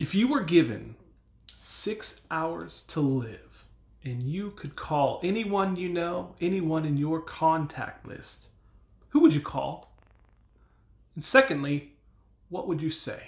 If you were given 6 hours to live and you could call anyone you know, anyone in your contact list, who would you call? And secondly, what would you say?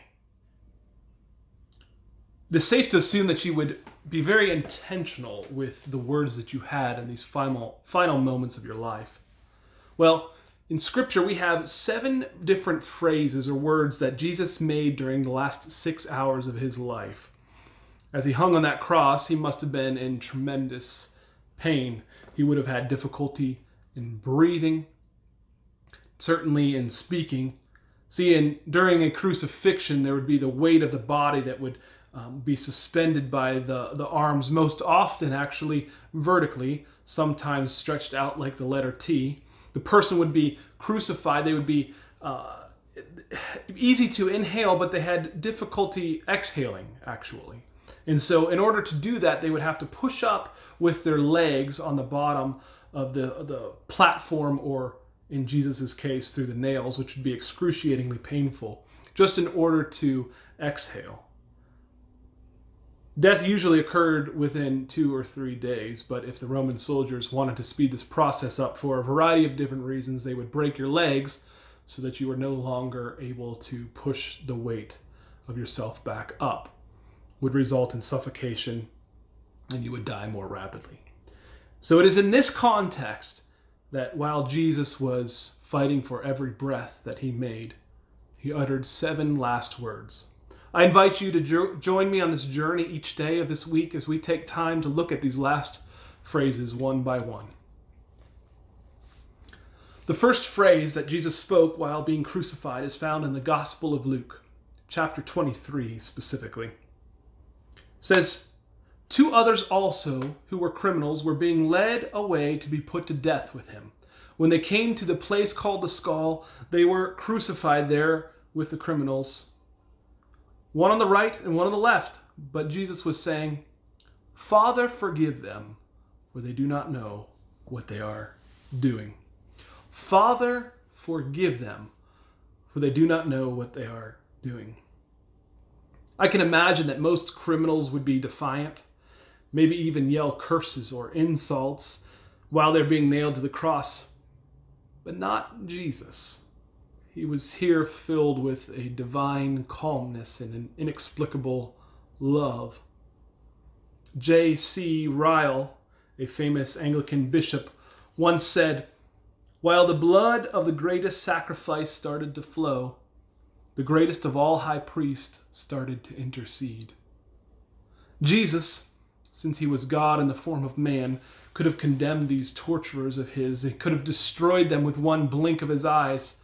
It is safe to assume that you would be very intentional with the words that you had in these final moments of your life. Well, in Scripture, we have 7 different phrases or words that Jesus made during the last 6 hours of his life. As he hung on that cross, he must have been in tremendous pain. He would have had difficulty in breathing, certainly in speaking. See, during a crucifixion, there would be the weight of the body that would be suspended by the arms, most often actually vertically, sometimes stretched out like the letter T. The person would be crucified. They would be easy to inhale, but they had difficulty exhaling, actually. And so in order to do that, they would have to push up with their legs on the bottom of the platform, or in Jesus' case, through the nails, which would be excruciatingly painful, just in order to exhale. Death usually occurred within 2 or 3 days, but if the Roman soldiers wanted to speed this process up for a variety of different reasons, they would break your legs so that you were no longer able to push the weight of yourself back up. Would result in suffocation, and you would die more rapidly. So it is in this context that while Jesus was fighting for every breath that he made, he uttered 7 last words. I invite you to join me on this journey each day of this week as we take time to look at these last phrases one by one. The first phrase that Jesus spoke while being crucified is found in the Gospel of Luke, chapter 23 specifically. It says, 2 others also, who were criminals, were being led away to be put to death with him. When they came to the place called the Skull, they were crucified there with the criminals, one on the right and one on the left. But Jesus was saying, Father, forgive them, for they do not know what they are doing. Father, forgive them, for they do not know what they are doing. I can imagine that most criminals would be defiant, maybe even yell curses or insults while they're being nailed to the cross. But not Jesus. He was here filled with a divine calmness and an inexplicable love. J.C. Ryle, a famous Anglican bishop, once said, "While the blood of the greatest sacrifice started to flow, the greatest of all high priests started to intercede." Jesus, since he was God in the form of man, could have condemned these torturers of his. He could have destroyed them with one blink of his eyes.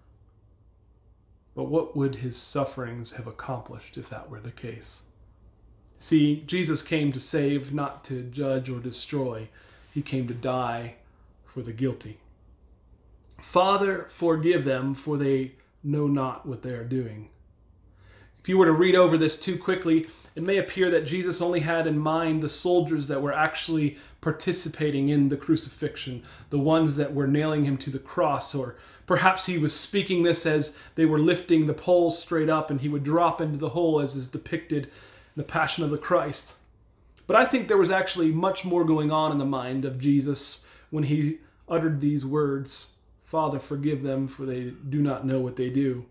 But what would his sufferings have accomplished if that were the case? See, Jesus came to save, not to judge or destroy. He came to die for the guilty. Father, forgive them, for they know not what they are doing. If you were to read over this too quickly, it may appear that Jesus only had in mind the soldiers that were actually participating in the crucifixion, the ones that were nailing him to the cross, or perhaps he was speaking this as they were lifting the pole straight up and he would drop into the hole as is depicted in the Passion of the Christ. But I think there was actually much more going on in the mind of Jesus when he uttered these words, Father, forgive them, for they do not know what they do.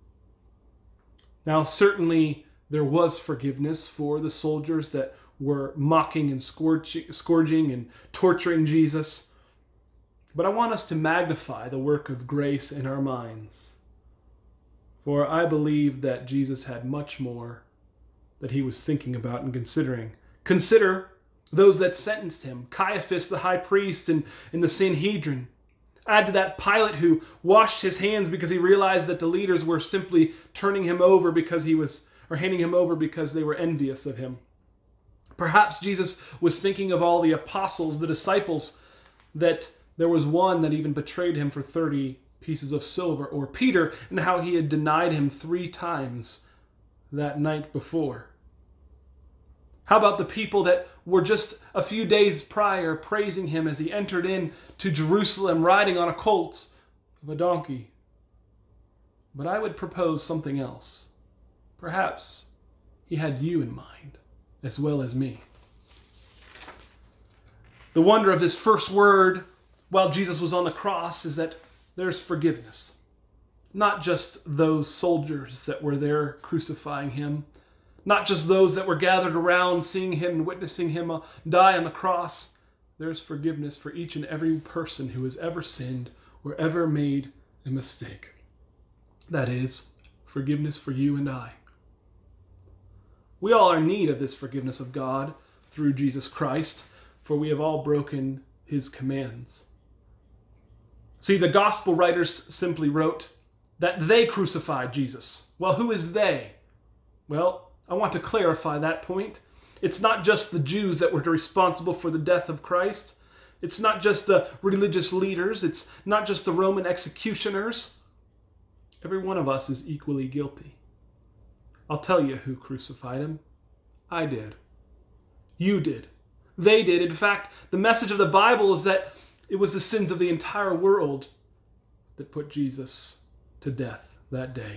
Now, certainly there was forgiveness for the soldiers that were mocking and scourging and torturing Jesus. But I want us to magnify the work of grace in our minds. For I believe that Jesus had much more that he was thinking about and considering. Consider those that sentenced him, Caiaphas the high priest and the Sanhedrin. Add to that Pilate, who washed his hands because he realized that the leaders were simply turning him over handing him over because they were envious of him. Perhaps Jesus was thinking of all the apostles, the disciples, that there was one that even betrayed him for 30 pieces of silver, or Peter, and how he had denied him 3 times that night before. How about the people that were just a few days prior praising him as he entered into Jerusalem riding on a colt of a donkey? But I would propose something else. Perhaps he had you in mind as well as me. The wonder of this first word while Jesus was on the cross is that there's forgiveness. Not just those soldiers that were there crucifying him, not just those that were gathered around seeing him and witnessing him die on the cross. There's forgiveness for each and every person who has ever sinned or ever made a mistake. That is, forgiveness for you and I. We all are in need of this forgiveness of God through Jesus Christ, for we have all broken his commands. See, the gospel writers simply wrote that they crucified Jesus. Well, who is they? Well, I want to clarify that point. It's not just the Jews that were responsible for the death of Christ. It's not just the religious leaders. It's not just the Roman executioners. Every one of us is equally guilty. I'll tell you who crucified him. I did. You did. They did. In fact, the message of the Bible is that it was the sins of the entire world that put Jesus to death that day.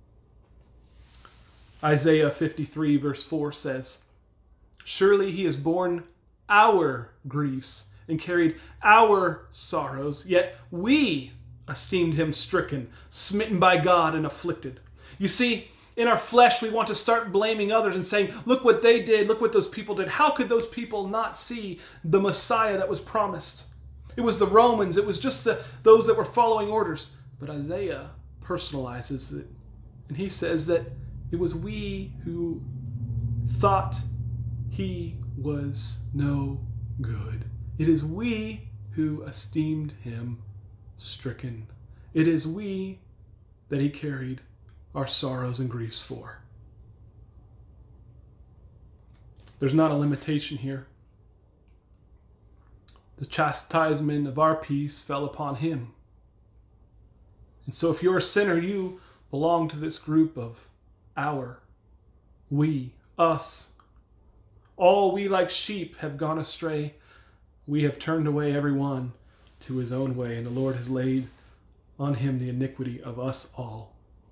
Isaiah 53 verse 4 says, "Surely he has borne our griefs and carried our sorrows, yet we esteemed him stricken, smitten by God, and afflicted." You see, in our flesh, we want to start blaming others and saying, look what they did, look what those people did. How could those people not see the Messiah that was promised? It was the Romans, it was just those that were following orders. But Isaiah personalizes it, and he says that it was we who thought he was no good. It is we who esteemed him stricken. It is we that he carried our sorrows and griefs for. There's not a limitation here. The chastisement of our peace fell upon him. And so if you're a sinner, you belong to this group of our, we, us. All we like sheep have gone astray. We have turned away every one to his own way, and the Lord has laid on him the iniquity of us all.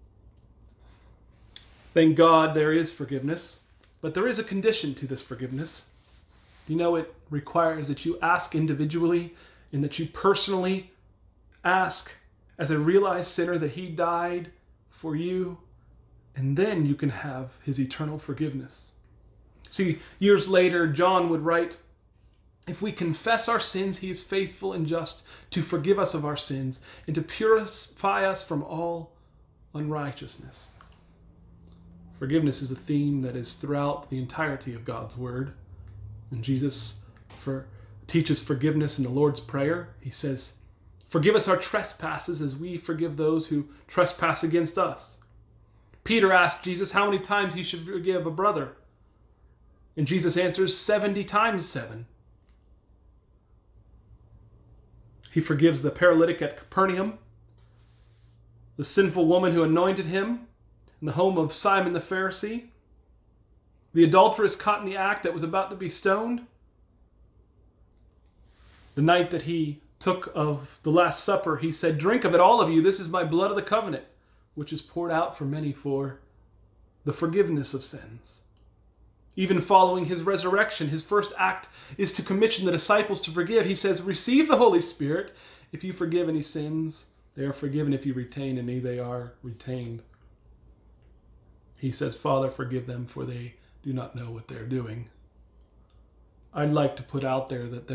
Thank God there is forgiveness, but there is a condition to this forgiveness. You know, it requires that you ask individually and that you personally ask as a realized sinner that he died for you, and then you can have his eternal forgiveness. See, years later, John would write, "If we confess our sins, he is faithful and just to forgive us of our sins and to purify us from all unrighteousness." Forgiveness is a theme that is throughout the entirety of God's Word. And Jesus teaches forgiveness in the Lord's Prayer. He says, "Forgive us our trespasses as we forgive those who trespass against us." Peter asked Jesus how many times he should forgive a brother. And Jesus answers 70 times 7. He forgives the paralytic at Capernaum, the sinful woman who anointed him in the home of Simon the Pharisee, the adulteress caught in the act that was about to be stoned, the night that he took of the Last Supper, he said, "Drink of it, all of you. This is my blood of the covenant, which is poured out for many for the forgiveness of sins." Even following his resurrection, his first act is to commission the disciples to forgive. He says, "Receive the Holy Spirit. If you forgive any sins, they are forgiven. If you retain any, they are retained." He says, "Father, forgive them, for they do not know what they're doing." I'd like to put out there that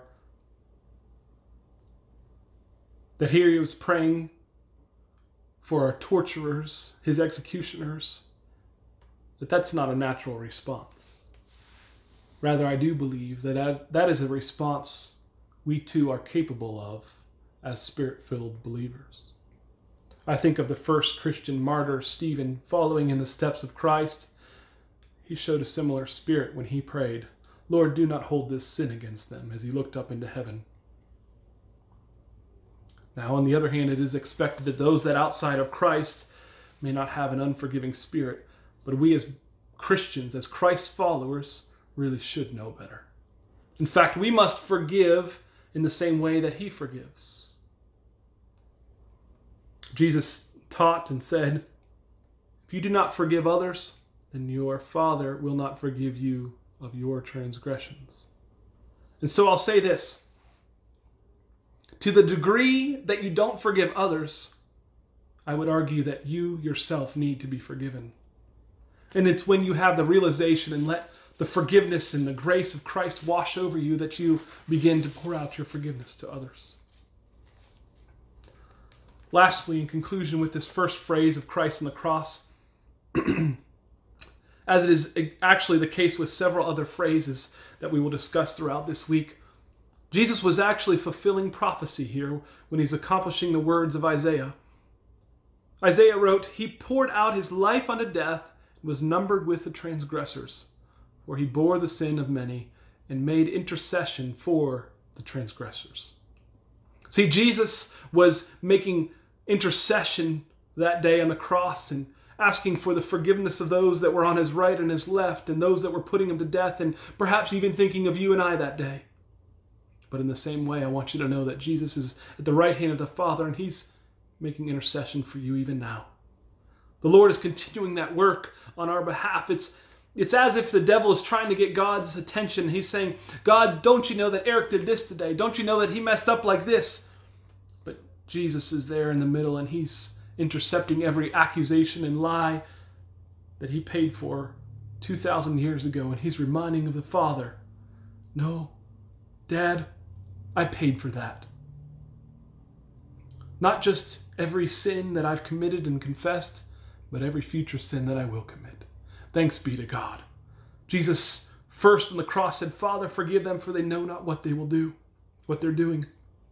that here he was praying for our torturers, his executioners, that's not a natural response. Rather, I do believe that that is a response we too are capable of as Spirit-filled believers. I think of the first Christian martyr, Stephen, following in the steps of Christ. He showed a similar spirit when he prayed, "Lord, do not hold this sin against them," as he looked up into heaven. Now, on the other hand, it is expected that those that outside of Christ may not have an unforgiving spirit, but we as Christians, as Christ followers, really should know better. In fact, we must forgive in the same way that he forgives. Jesus taught and said, "If you do not forgive others, then your Father will not forgive you of your transgressions. And so I'll say this. To the degree that you don't forgive others, I would argue that you yourself need to be forgiven. And it's when you have the realization and let the forgiveness and the grace of Christ wash over you that you begin to pour out your forgiveness to others. Lastly, in conclusion with this first phrase of Christ on the cross, as it is actually the case with several other phrases that we will discuss throughout this week, Jesus was actually fulfilling prophecy here when he's accomplishing the words of Isaiah. Isaiah wrote, "He poured out his life unto death and was numbered with the transgressors. For he bore the sin of many and made intercession for the transgressors." See, Jesus was making intercession that day on the cross and asking for the forgiveness of those that were on his right and his left and those that were putting him to death and perhaps even thinking of you and I that day. But in the same way, I want you to know that Jesus is at the right hand of the Father and he's making intercession for you even now. The Lord is continuing that work on our behalf. It's as if the devil is trying to get God's attention. He's saying, "God, don't you know that Eric did this today? Don't you know that he messed up like this?" But Jesus is there in the middle and he's intercepting every accusation and lie that he paid for 2,000 years ago. And he's reminding of the Father, "No, Dad, I paid for that. Not just every sin that I've committed and confessed, but every future sin that I will commit." Thanks be to God. Jesus first on the cross said, "Father, forgive them, for they know not what they will do, what they're doing."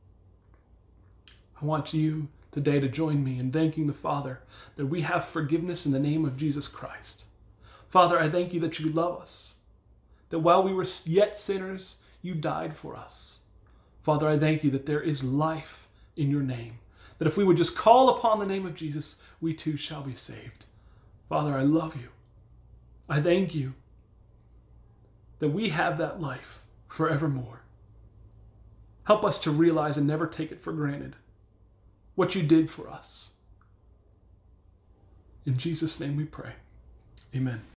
I want you today to join me in thanking the Father that we have forgiveness in the name of Jesus Christ. Father, I thank you that you love us, that while we were yet sinners, you died for us. Father, I thank you that there is life in your name, that if we would just call upon the name of Jesus, we too shall be saved. Father, I love you. I thank you that we have that life forevermore. Help us to realize and never take it for granted what you did for us. In Jesus' name we pray. Amen.